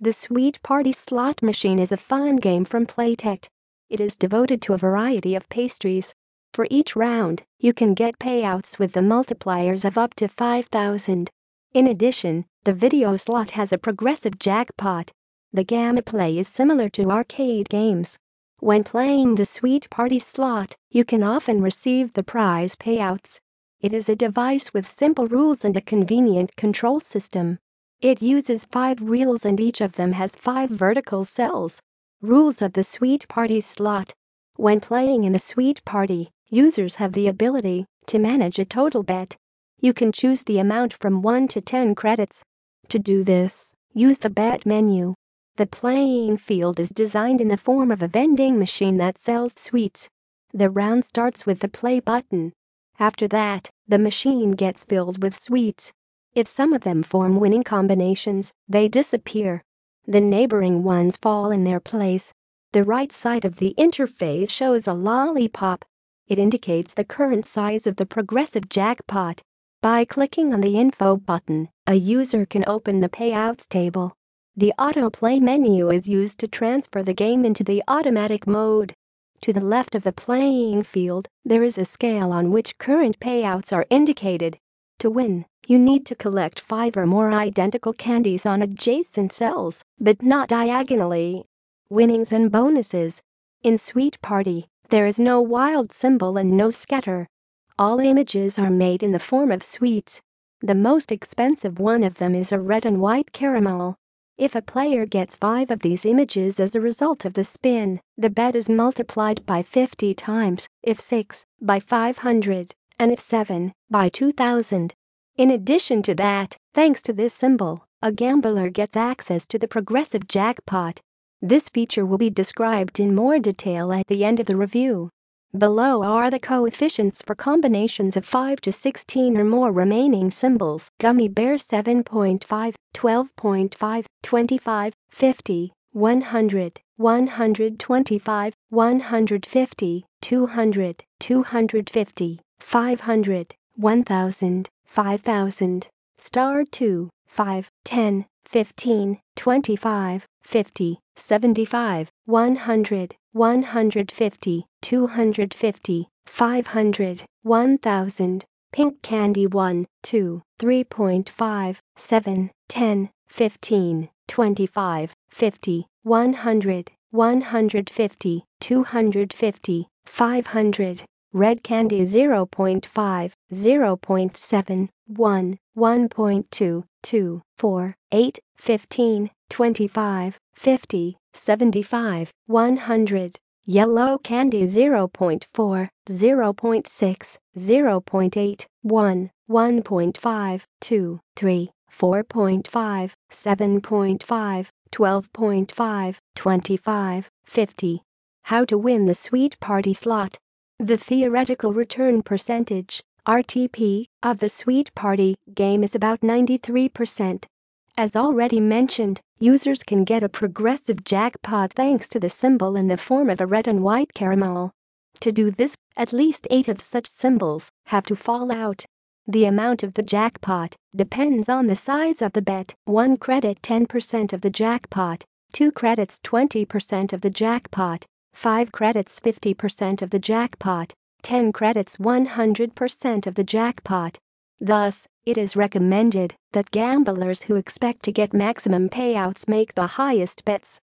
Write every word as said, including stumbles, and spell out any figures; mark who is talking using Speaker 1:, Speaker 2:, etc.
Speaker 1: The Sweet Party slot machine is a fun game from Playtech. It is devoted to a variety of pastries. For each round, you can get payouts with the multipliers of up to five thousand. In addition, the video slot has a progressive jackpot. The gameplay is similar to arcade games. When playing the Sweet Party slot, you can often receive the prize payouts. It is a device with simple rules and a convenient control system. It uses five reels and each of them has five vertical cells. Rules of the Sweet Party slot. When playing in the Sweet Party, users have the ability to manage a total bet. You can choose the amount from one to ten credits. To do this, use the bet menu. The playing field is designed in the form of a vending machine that sells sweets. The round starts with the play button. After that, the machine gets filled with sweets. If some of them form winning combinations, they disappear. The neighboring ones fall in their place. The right side of the interface shows a lollipop. It indicates the current size of the progressive jackpot. By clicking on the info button, a user can open the payouts table. The autoplay menu is used to transfer the game into the automatic mode. To the left of the playing field, there is a scale on which current payouts are indicated. To win, you need to collect five or more identical candies on adjacent cells, but not diagonally. Winnings and bonuses. In Sweet Party, there is no wild symbol and no scatter. All images are made in the form of sweets. The most expensive one of them is a red and white caramel. If a player gets five of these images as a result of the spin, the bet is multiplied by fifty times, if six, by five hundred, and if seven, by two thousand. In addition to that, thanks to this symbol, a gambler gets access to the progressive jackpot. This feature will be described in more detail at the end of the review. Below are the coefficients for combinations of five to sixteen or more remaining symbols: Gummy Bear seven point five, twelve point five, twenty-five, fifty, one hundred, one hundred twenty-five, one hundred fifty, two hundred, two hundred fifty, five hundred, one thousand, five thousand, star two, five, ten, fifteen, twenty-five, fifty, seventy-five, one hundred, one hundred fifty, two hundred fifty, five hundred, one thousand, Pink Candy one, two, three point five, seven, ten, fifteen, twenty-five, fifty, one hundred, one hundred fifty, two hundred fifty, five hundred. Red Candy zero point five, zero point seven, one, one point two, two, four, eight, fifteen, twenty-five, fifty, seventy-five, one hundred. Yellow Candy zero point four, zero point six, zero point eight, one, one point five, two, three, four point five, seven point five, twelve point five, twenty-five, fifty. How to win the Sweet Party slot. The theoretical return percentage, R T P, of the Sweet Party game is about ninety-three percent. As already mentioned, users can get a progressive jackpot thanks to the symbol in the form of a red and white caramel. To do this, at least eight of such symbols have to fall out. The amount of the jackpot depends on the size of the bet. one credit ten percent of the jackpot, two credits twenty percent of the jackpot, five credits fifty percent of the jackpot, ten credits one hundred percent of the jackpot. Thus, it is recommended that gamblers who expect to get maximum payouts make the highest bets.